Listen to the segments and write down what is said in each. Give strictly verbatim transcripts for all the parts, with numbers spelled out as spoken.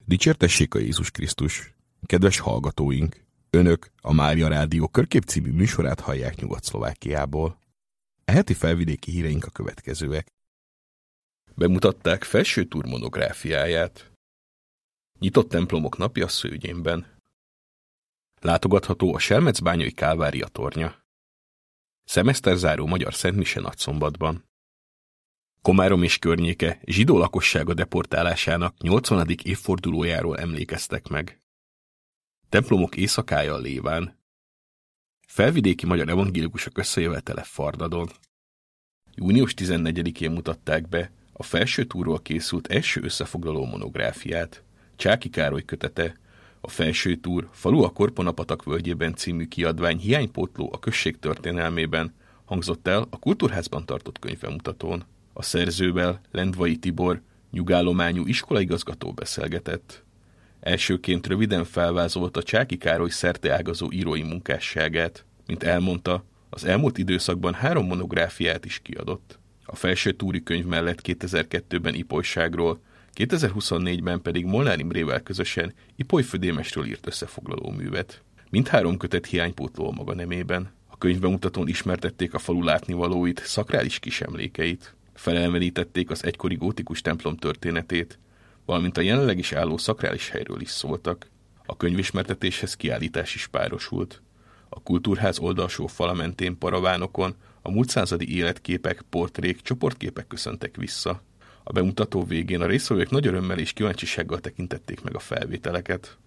Dicsértessék a Jézus Krisztus! Kedves hallgatóink! Önök a Mária Rádió Körkép című műsorát hallják Nyugat-Szlovákiából. E heti felvidéki híreink a következőek. Bemutatták Felső Túr monográfiáját. Nyitott templomok napja Szőgyénben. Látogatható a Selmecbányai Kálvária tornya. Szemeszterzáró magyar szentmise Nagyszombatban. Komárom és környéke zsidó lakossága deportálásának nyolcvanadik évfordulójáról emlékeztek meg. Templomok éjszakája a Léván. Felvidéki magyar evangélikusok összejövetele Fardadon. június tizennegyedikén mutatták be a Felső Túrról készült első összefoglaló monográfiát. Csáky Károly kötete, a Felső Túr, falu a Korponapatak völgyében című kiadvány hiánypótló a község történelmében hangzott el a Kultúrházban tartott könyvbemutatón. A szerzővel, Lendvai Tibor, nyugállományú iskolaigazgató beszélgetett. Elsőként röviden felvázolta Csáky Károly szerteágazó írói munkásságát. Mint elmondta, az elmúlt időszakban három monográfiát is kiadott. A Felső Túri könyv mellett kétezer-kettőben Ipolyságról, kétezer-huszonnégyben pedig Molnár Imrével közösen Ipoly födémesről írt összefoglaló művet. Mindhárom kötet hiánypótló a maga nemében. A könyvbemutatón ismertették a falu látnivalóit, szakrális kisemlékeit. Felelmenítették az egykori gótikus templom történetét, valamint a jelenleg is álló szakrális helyről is szóltak. A könyvismertetéshez kiállítás is párosult. A Kultúrház oldalsó fala mentén paravánokon a múlt századi életképek, portrék, csoportképek köszöntek vissza. A bemutató végén a résztvevők nagy örömmel és kíváncsisággal tekintették meg a felvételeket.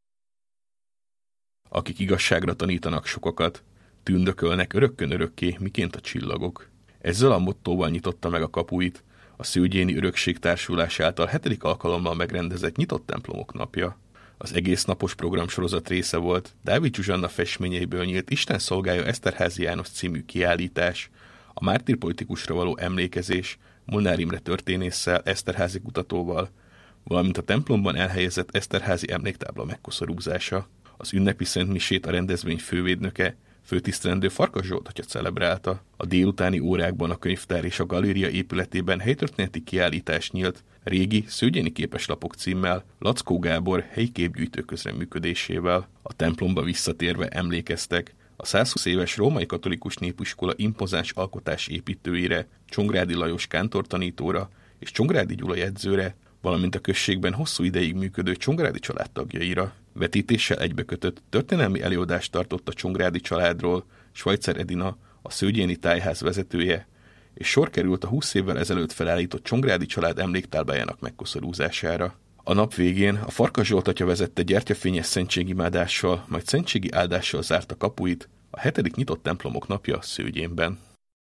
Akik igazságra tanítanak sokakat, tündökölnek örökkön örökké, miként a csillagok. Ezzel a mottóval nyitotta meg a kapuit a Szőgyéni Örökség Társulás által hetedik alkalommal megrendezett Nyitott Templomok napja. Az egész napos programsorozat része volt Dávid Zsuzsanna festményeiből nyílt Isten szolgája Eszterházy János című kiállítás, a mártírpolitikusra való emlékezés Molnár Imre történésszel, Eszterházy kutatóval, valamint a templomban elhelyezett Eszterházy emléktábla megkoszorúzása. Az ünnepi szentmisét a rendezvény fővédnöke, főtisztelendő Farkas Zsolt atya celebrálta. A délutáni órákban a könyvtár és a galéria épületében helytörténeti kiállítás nyílt Régi szőgyéni képeslapok címmel Lackó Gábor helyi képgyűjtő közreműködésével. A templomba visszatérve emlékeztek a százhúsz éves római katolikus népiskola impozáns alkotás építőire, Csongrádi Lajos kántortanítóra és Csongrádi Gyula jegyzőre, valamint a községben hosszú ideig működő Csongrádi családtagjaira. Vetítéssel egybekötött történelmi előadást tartott a Csongrádi családról Schweitzer Edina, a Szőgyéni tájház vezetője, és sor került a húsz évvel ezelőtt felállított Csongrádi család emléktáblájának megkoszorúzására. A nap végén a Farkas Zsolt atya vezette gyertyafényes szentségimádással, majd szentségi áldással zárta kapuit a hetedik Nyitott Templomok napja Szőgyénben.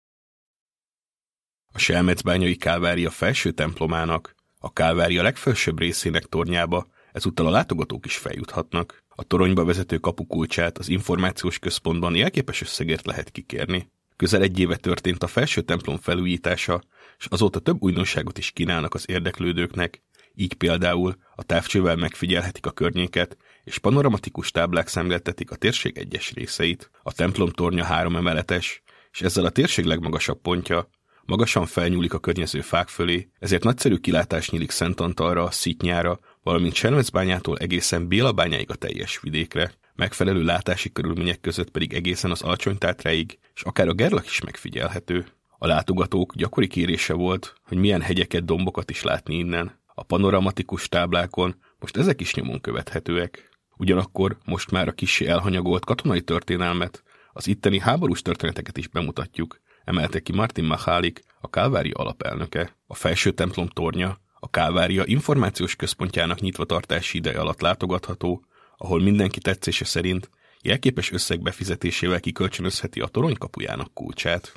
A Selmecbányai Kálvária felső templomának, a Kálvária legfelsőbb részének tornyába ezúttal a látogatók is feljuthatnak. A toronyba vezető kapukulcsát az információs központban jelképes összegért lehet kikérni. Közel egy éve történt a felső templom felújítása, és azóta több újdonságot is kínálnak az érdeklődőknek, így például a távcsővel megfigyelhetik a környéket, és panoramatikus táblák szemléltetik a térség egyes részeit. A templom tornya három emeletes, és ezzel a térség legmagasabb pontja, magasan felnyúlik a környező fák fölé, ezért nagyszerű kilátás nyílik Szentantalra, Szitnyára, valamint Selmecbányától egészen Bélabányáig a teljes vidékre. Megfelelő látási körülmények között pedig egészen az Alcsony-Tátráig, és akár a Gerlach is megfigyelhető. A látogatók gyakori kérése volt, hogy milyen hegyeket, dombokat is látni innen. A panoramatikus táblákon most ezek is nyomon követhetőek. Ugyanakkor most már a kissé elhanyagolt katonai történelmet, az itteni háborús történeteket is bemutatjuk, emelte ki Martin Machálik, a Kálvária alapelnöke. A felső templom tornya a Kálvária információs központjának nyitvatartási ideje alatt látogatható, ahol mindenki tetszése szerint jelképes összeg befizetésével kikölcsönözheti a torony kapujának kulcsát.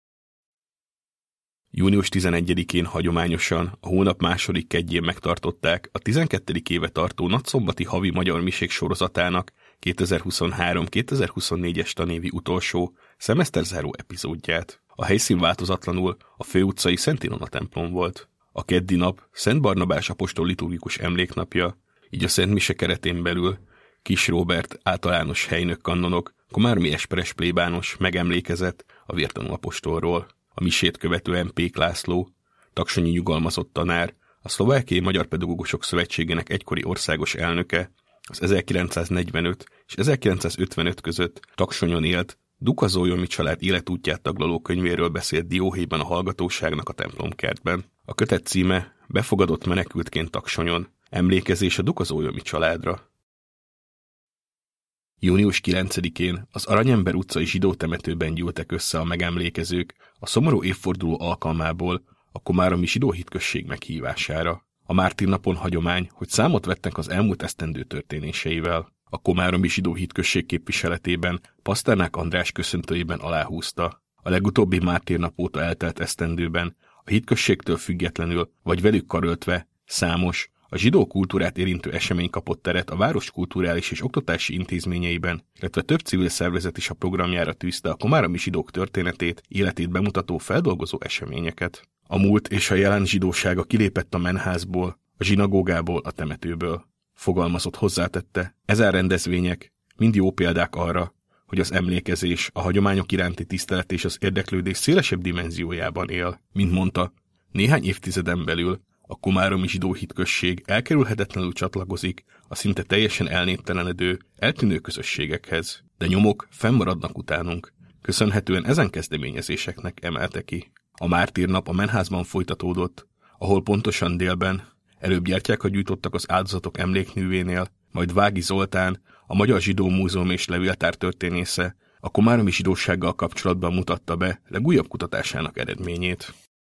június tizenegyedikén hagyományosan a hónap második kedjén megtartották a tizenkettedik éve tartó nagyszombati havi magyar misék sorozatának kétezer-huszonhárom kétezer-huszonnégyes tanévi utolsó szemeszterzáró epizódját. A helyszín változatlanul a főutcai Szent Ilona templom volt. A keddi nap Szent Barnabás apostol liturgikus emléknapja, így a Szent Mise keretén belül Kis Róbert általános helynök kannonok, Komáromi Esperes plébános megemlékezett a vértanú apostolról. A misét követően Pék László, taksonyi nyugalmazott tanár, a A Szlovákiai Magyar Pedagógusok Szövetségének egykori országos elnöke, az ezerkilencszáznegyvenöt és ezerkilencszázötvenöt között Taksonyon élt Duka Zólyomi család életútját taglaló könyvéről beszélt dióhéjban a hallgatóságnak a templomkertben. A kötet címe Befogadott menekültként Taksonyon, emlékezés a Duka Zólyomi családra. június kilencedikén az Aranyember utcai zsidó temetőben gyűltek össze a megemlékezők a szomorú évforduló alkalmából a komáromi zsidó hitközség meghívására. A mártírnapon hagyomány, hogy számot vettek az elmúlt esztendő történéseivel. A komáromi zsidó hitközség képviseletében Paszternák András köszöntőjében aláhúzta: a legutóbbi mártírnap óta eltelt esztendőben a hitközségtől függetlenül vagy velük karöltve számos, a zsidó kultúrát érintő esemény kapott teret a város kulturális és oktatási intézményeiben, illetve több civil szervezet is a programjára tűzte a komáromi zsidók történetét, életét bemutató feldolgozó eseményeket. A múlt és a jelen zsidósága kilépett a menházból, a zsinagógából, a temetőből. Fogalmazott, hozzátette, ezen rendezvények mind jó példák arra, hogy az emlékezés, a hagyományok iránti tisztelet és az érdeklődés szélesebb dimenziójában él. Mint mondta, néhány évtizeden belül a komáromi zsidó hitközség elkerülhetetlenül csatlakozik a szinte teljesen elnéptelenedő, eltűnő közösségekhez, de nyomok fennmaradnak utánunk, köszönhetően ezen kezdeményezéseknek, emelte ki. A mártírnap a menházban folytatódott, ahol pontosan délben előbb gyertyákat gyújtottak az áldozatok emlékművénél, majd Vági Zoltán, a Magyar Zsidó Múzeum és Levéltár történésze a komáromi zsidósággal kapcsolatban mutatta be legújabb kutatásának eredményét.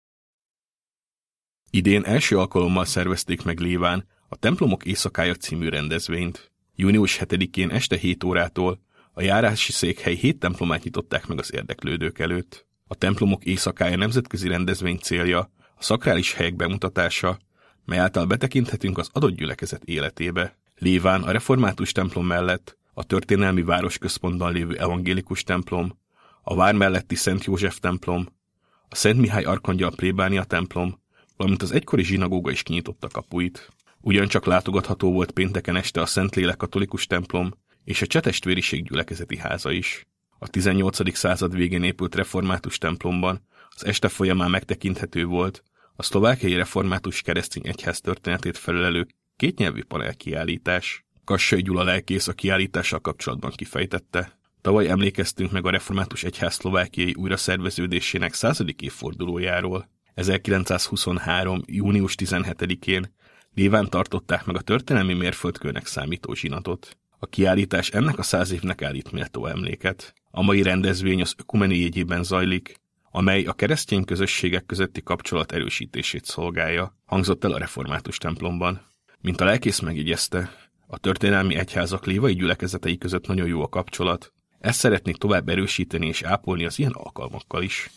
Idén első alkalommal szervezték meg Léván a Templomok éjszakája című rendezvényt. június hetedikén este hét órától a járási székhely hét templomát nyitották meg az érdeklődők előtt. A Templomok éjszakája nemzetközi rendezvény célja a szakrális helyek bemutatása, mely által betekinthetünk az adott gyülekezet életébe. Léván a református templom mellett a történelmi városközpontban lévő evangélikus templom, a vár melletti Szent József templom, a Szent Mihály Arkangyal plébánia templom, valamint az egykori zsinagóga is kinyitotta kapuit. Ugyancsak látogatható volt pénteken este a Szentlélek katolikus templom és a Csetestvériség gyülekezeti háza is. A tizennyolcadik század végén épült református templomban az este folyamán megtekinthető volt a szlovákiai református keresztény egyház történetét felelelő kétnyelvű panelkiállítás. Kassai Gyula lelkész a kiállítással kapcsolatban kifejtette: tavaly emlékeztünk meg a református egyház szlovákiai újraszerveződésének századik évfordulójáról. ezerkilencszázhuszonhárom. június tizenhetedikén Léván tartották meg a történelmi mérföldkőnek számító zsinatot. A kiállítás ennek a száz évnek állít méltó emléket. A mai rendezvény az ökumeni jegyében zajlik, amely a keresztény közösségek közötti kapcsolat erősítését szolgálja, hangzott el a református templomban. Mint a lelkész megjegyezte, a történelmi egyházak lévai gyülekezetei között nagyon jó a kapcsolat. Ezt szeretnék tovább erősíteni és ápolni az ilyen alkalmakkal is.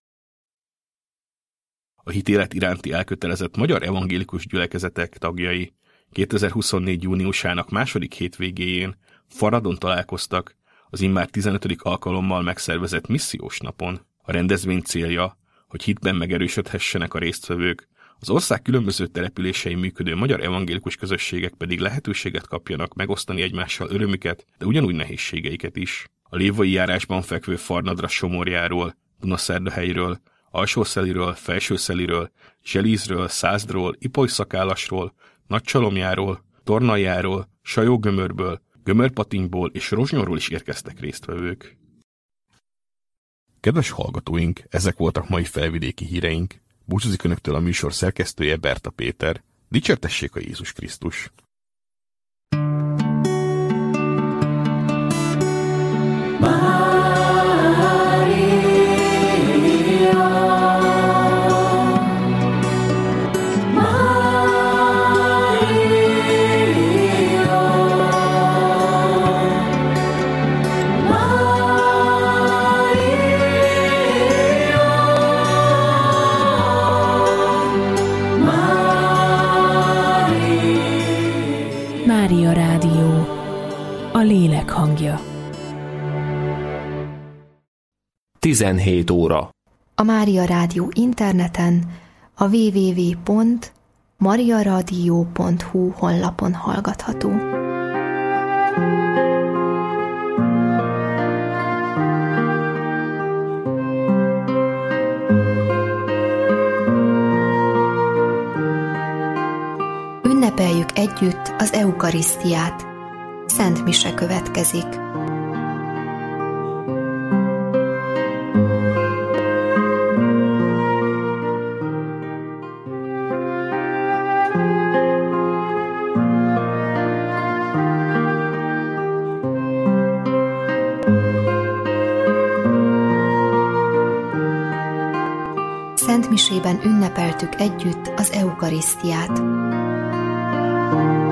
A hitélet iránti elkötelezett magyar evangélikus gyülekezetek tagjai kétezer-huszonnégy. júniusának második hétvégéjén Faradon találkoztak az immár tizenötödik alkalommal megszervezett missziós napon. A rendezvény célja, hogy hitben megerősödhessenek a résztvevők, az ország különböző településein működő magyar evangélikus közösségek pedig lehetőséget kapjanak megosztani egymással örömüket, de ugyanúgy nehézségeiket is. A lévai járásban fekvő Farnadra Somorjáról, Dunaszerdahelyről, Alsószeliről, Felsőszeliről, Zselízről, Százddról, Ipoly-Szakállasról, Nagycsalomjáról, Tornaljáról, Sajógömörből, Gömörpatingyból és Rozsnyóról is érkeztek résztvevők. Kedves hallgatóink, ezek voltak mai felvidéki híreink. Búcsúzik önöktől a műsor szerkesztője, Berta Péter. Dicsértessék a Jézus Krisztus! Mária Rádió, a lélek hangja. tizenhét óra. A Mária Rádió interneten a double-u double-u double-u pont mariaradio pont hu honlapon hallgatható. ünnepeljük együtt az eukarisztiát. Szent mise következik. Szent misében ünnepeltük együtt az eukarisztiát.